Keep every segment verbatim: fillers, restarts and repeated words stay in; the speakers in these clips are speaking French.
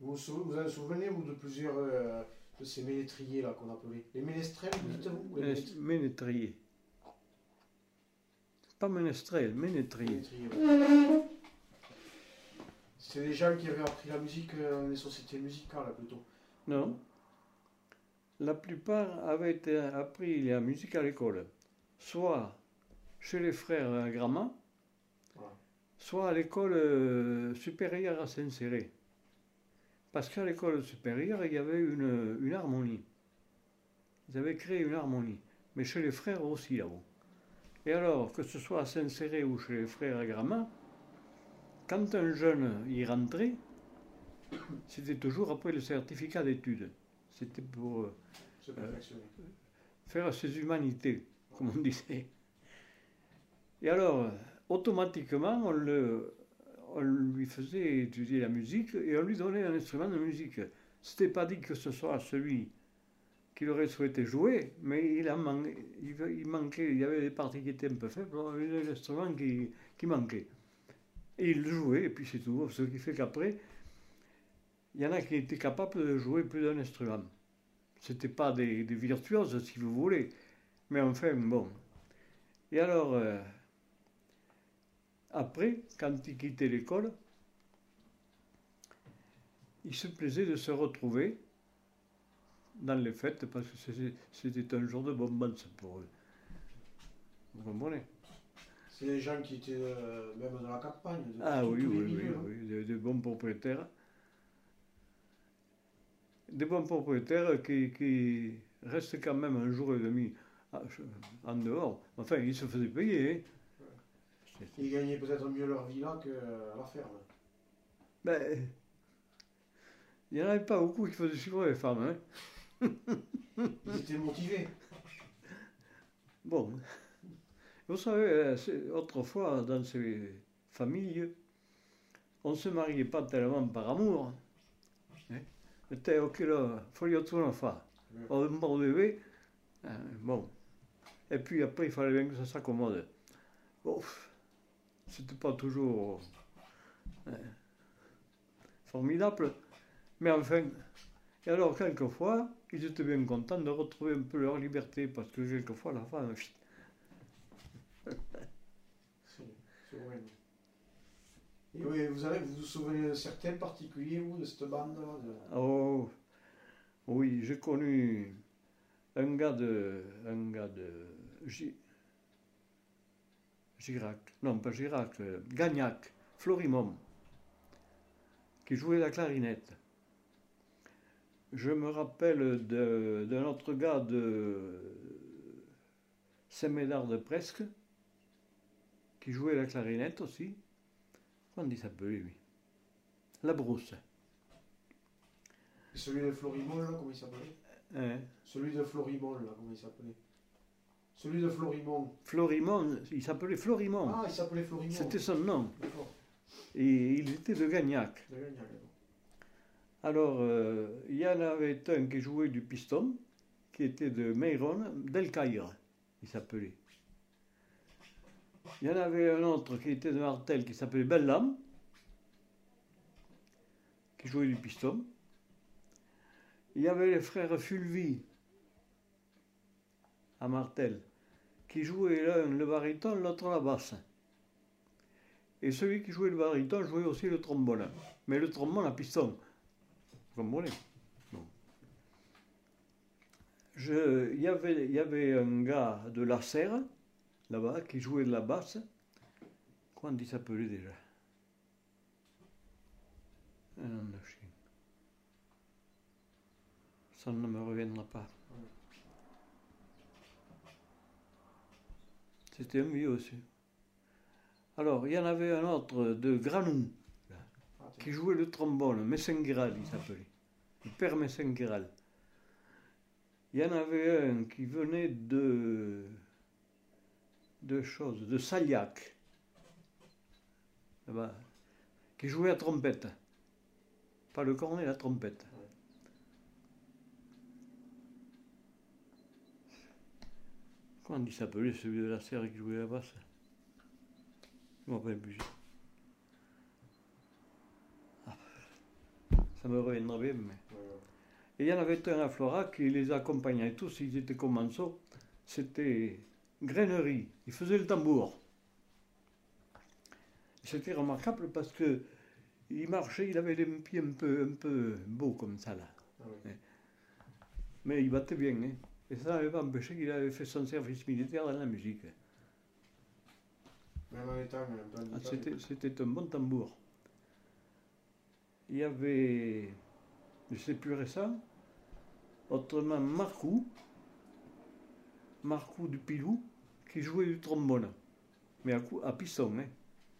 Vous vous, vous en souvenez, vous, de plusieurs euh, de ces ménétriers là qu'on appelait les ménestrels, vous dites-vous les Ménest- Ménétrier. Pas ménestrel, ménétrier. ménétriers, ouais. C'était des gens qui avaient appris la musique dans les sociétés musicales plutôt. Non. La plupart avaient été appris la musique à l'école, soit chez les frères Gramma, Voilà. soit à l'école euh, supérieure à Saint-Céré. Parce qu'à l'école supérieure, il y avait une, une harmonie. Ils avaient créé une harmonie. Mais chez les frères aussi, là-haut. Et alors, que ce soit à Saint-Céré ou chez les frères Gramma, quand un jeune y rentrait, c'était toujours après le certificat d'études. C'était pour euh, Se perfectionner. faire ses humanités, comme on disait. Et alors, automatiquement, on, le, on lui faisait étudier la musique et on lui donnait un instrument de musique. C'était pas dit que ce soit celui qu'il aurait souhaité jouer, mais il, a man... il, il manquait, il y avait des parties qui étaient un peu faibles, il y avait l'instrument qui, qui manquait. Et il le jouait, et puis c'est tout. Ce qui fait qu'après, il y en a qui étaient capables de jouer plus d'un instrument. C'était pas des, des virtuoses, si vous voulez, mais enfin, bon. Et alors, euh, après, quand il quittait l'école, il se plaisait de se retrouver dans les fêtes, parce que c'était, c'était un jour de bonbons pour eux. Vous comprenez? C'est des gens qui étaient euh, même dans la campagne. De Ah tous- oui, tous les oui, milieux, oui, hein. oui, des, des bons propriétaires. Des bons propriétaires qui, qui restent quand même un jour et demi en dehors. Enfin, ils se faisaient payer. Hein. C'est- Ils gagnaient peut-être mieux leur vie là qu'à la ferme. Ben, il n'y en avait pas beaucoup qui faisaient suivre les femmes. Hein. Ils étaient motivés. Bon, vous savez, autrefois, dans ces familles, on ne se mariait pas tellement par amour. Hein. C'était ok, là, faut tout en faire. On bon bébé, hein, bon. Et puis après, il fallait bien que ça s'accommode. Bon, c'était pas toujours hein, formidable, mais enfin. Et alors, quelquefois, ils étaient bien contents de retrouver un peu leur liberté, parce que quelquefois, la femme. C'est, c'est vrai. Et oui, vous, avez, vous vous souvenez de certains particuliers, vous, de cette bande-là de... Oh, oui, j'ai connu un gars de. Un gars de. Gi- Girac. Non, pas Girac, euh, Gagnac, Florimond, qui jouait la clarinette. Je me rappelle de- d'un autre gars de Saint-Médard-de-Presque, qui jouait la clarinette aussi. Comment il s'appelait, lui? La Brousse. Et celui de Florimond, là, comment il s'appelait? Hein? Celui de Florimond, là, comment il s'appelait? Celui de Florimond. Florimond, il s'appelait Florimond. Ah, il s'appelait Florimond. C'était son nom. D'accord. Et il était de Gagnac. De Gagnac, d'accord. Alors, euh, il y en avait un qui jouait du piston, qui était de Meyron, d'El Caïre, il s'appelait. Il y en avait un autre qui était de Martel, qui s'appelait Bellam, qui jouait du piston. Il y avait les frères Fulvi, à Martel, qui jouaient l'un le baryton, l'autre la basse. Et celui qui jouait le baryton jouait aussi le trombone, mais le trombone à piston. Vous comprenez? Bon. Je, il, y avait, il y avait un gars de la Serre, là-bas, qui jouait de la basse. Comment il s'appelait déjà? Un nom de chien. Ça ne me reviendra pas. C'était un vieux aussi. Alors, il y en avait un autre de Granou, qui jouait le trombone, Messengueral, il s'appelait. Le père Messengueral. Il y en avait un qui venait de. de choses, de Saliac, là-bas, qui jouait la trompette. Pas le cornet, la trompette. Ouais. Comment il s'appelait celui de la serre qui jouait la basse? Je ne me rappelle plus. Ah. ça me reviendra bien. Mais... Ouais. Et il y en avait un à Florac qui les accompagnait tous, ils étaient commensaux. C'était Grainerie, il faisait le tambour. C'était remarquable parce que il marchait, il avait les pieds un peu, un peu beaux comme ça là. Ah oui. Mais il battait bien. Hein. Et ça n'avait pas empêché qu'il avait fait son service militaire dans la musique. Même en étant un bon Ah, c'était, c'était un bon tambour. Il y avait, je sais plus récent, autrement Marcou, Marcou du Pilou, qui jouait du trombone, mais à, coup, à piston. Hein.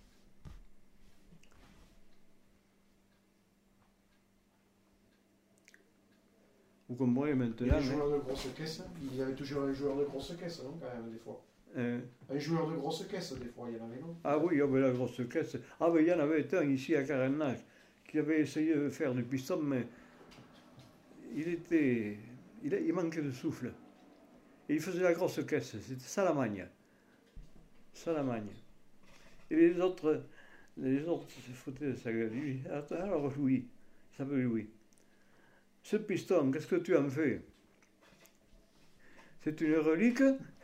Vous comprenez maintenant. Il y a des joueurs de grosse caisse, il y avait toujours un joueur de grosse caisse, non, quand même, des fois. Euh, un joueur de grosse caisse, des fois, il y en avait, non? Ah oui, il y avait la grosse caisse. Ah ben il y en avait un ici à Carennac qui avait essayé de faire du piston, mais il était. Il, il manquait de souffle. Et il faisait la grosse caisse, c'était Salamagne. Salamagne. Et les autres, les autres se foutaient de sa gueule. Lui, alors Louis, il s'appelle Louis. Ce piston, qu'est-ce que tu en fais? C'est une relique?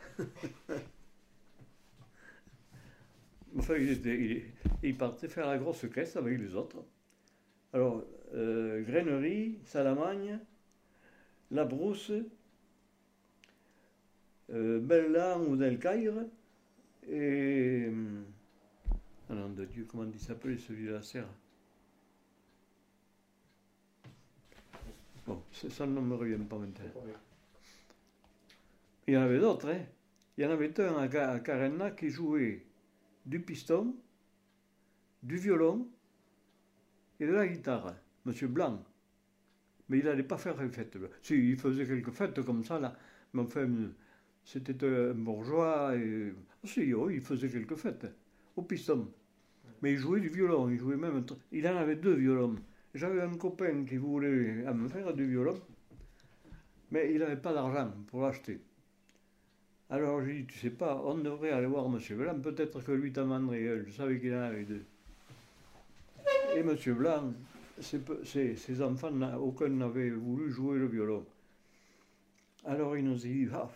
Enfin, il, était, il, il partait faire la grosse caisse avec les autres. Alors, euh, Grainerie, Salamagne, La Brousse, euh, Bella ou Del Caire, et. Oh nom de Dieu, comment il s'appelait celui de la serre? Bon, ça ne me revient pas maintenant. Il y en avait d'autres, hein. Il y en avait un à, à Carenna qui jouait du piston, du violon et de la guitare, Monsieur Blanc. Mais il n'allait pas faire les fêtes. Si, il faisait quelques fêtes comme ça, là. Mais enfin, c'était un bourgeois. Et... Si, oh, il faisait quelques fêtes au piston. Mais il jouait du violon, il jouait même. Il en avait deux violons. J'avais un copain qui voulait me faire du violon, mais il n'avait pas d'argent pour l'acheter. Alors j'ai dit, tu sais pas, on devrait aller voir M. Blanc, peut-être que lui t'amènerait, je savais qu'il en avait deux. Et M. Blanc, ses, ses, ses enfants, aucun n'avait voulu jouer le violon. Alors il nous dit, ah,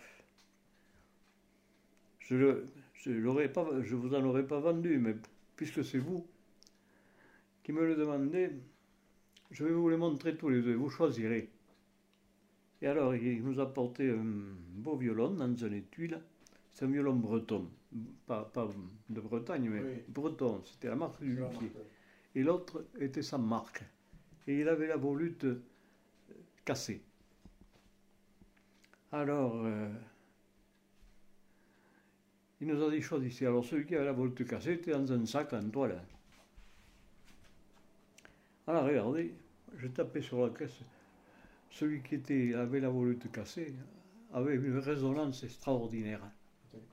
je ne je, je vous en aurais pas vendu, mais puisque c'est vous qui me le demandez, je vais vous les montrer tous les deux, vous choisirez. Et alors, il nous a apporté un beau violon dans un étui, là. C'est un violon breton, pas, pas de Bretagne, mais oui. Breton, c'était la marque du luthier. Et l'autre était sa marque. Et il avait la volute cassée. Alors, euh, il nous a dit choisissez. Alors, celui qui avait la volute cassée était dans un sac en toile. Alors, regardez, je tapais sur la caisse. Celui qui était, avait la volute cassée avait une résonance extraordinaire. Okay.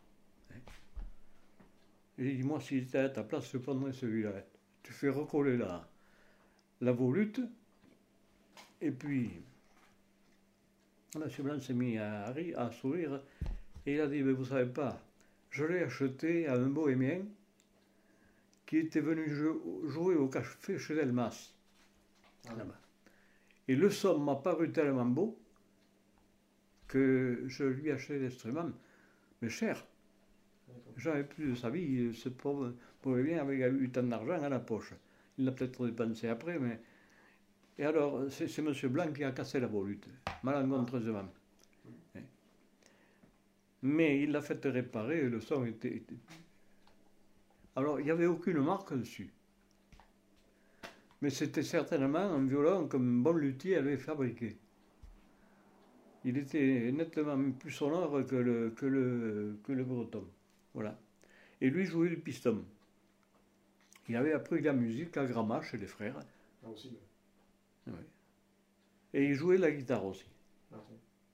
Et j'ai dit, moi, si j'étais à ta place, je prendrais celui-là. Tu fais recoller la, la volute, et puis, M. Blanc s'est mis à, à sourire, et il a dit, mais vous savez pas, je l'ai acheté à un bohémien qui était venu jouer au café chez Delmas, ah. Là-bas. Et le son m'a paru tellement beau que je lui ai acheté l'instrument, mais cher. J'avais plus de sa vie, ce pauvre bohémien avait eu tant d'argent à la poche. Il l'a peut-être dépensé après, mais... Et alors, c'est, c'est M. Blanc qui a cassé la volute, malencontreusement. Ah. Mais il l'a fait réparer et le son était... était... Alors, il n'y avait aucune marque dessus. Mais c'était certainement un violon qu'un bon luthier avait fabriqué. Il était nettement plus sonore que le, que le, que le breton. Voilà. Et lui jouait du piston. Il avait appris la musique à Gramma chez les frères. Ah aussi. Oui. Et il jouait la guitare aussi. Ah, oui.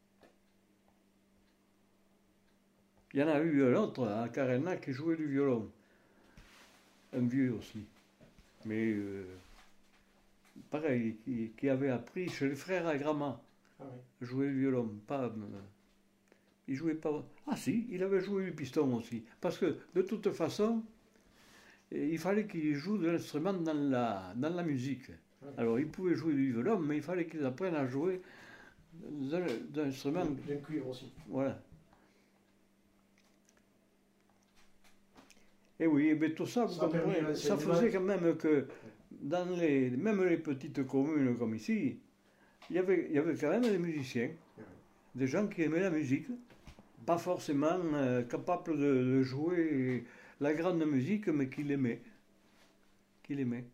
Il y en a eu un autre à Carennac qui jouait du violon. Un vieux aussi. Mais... Euh, pareil, qui, qui avait appris chez les frères à Gramma, ah oui. Jouer le violon, pas... Euh, il jouait pas... Ah si, il avait joué du piston aussi, parce que de toute façon, il fallait qu'il joue de l'instrument dans la, dans la musique. Alors ils pouvaient jouer du violon, mais il fallait qu'ils apprennent à jouer d'un, d'un instrument. D'un cuivre aussi. Voilà. Et oui, et bien tout ça, vous Ça a permis comprenez, ça l'enseignement. faisait quand même que dans les, même les petites communes comme ici, il y avait, il y avait quand même des musiciens, des gens qui aimaient la musique, pas forcément euh, capables de, de jouer la grande musique, mais qui l'aimaient. Qui l'aimaient.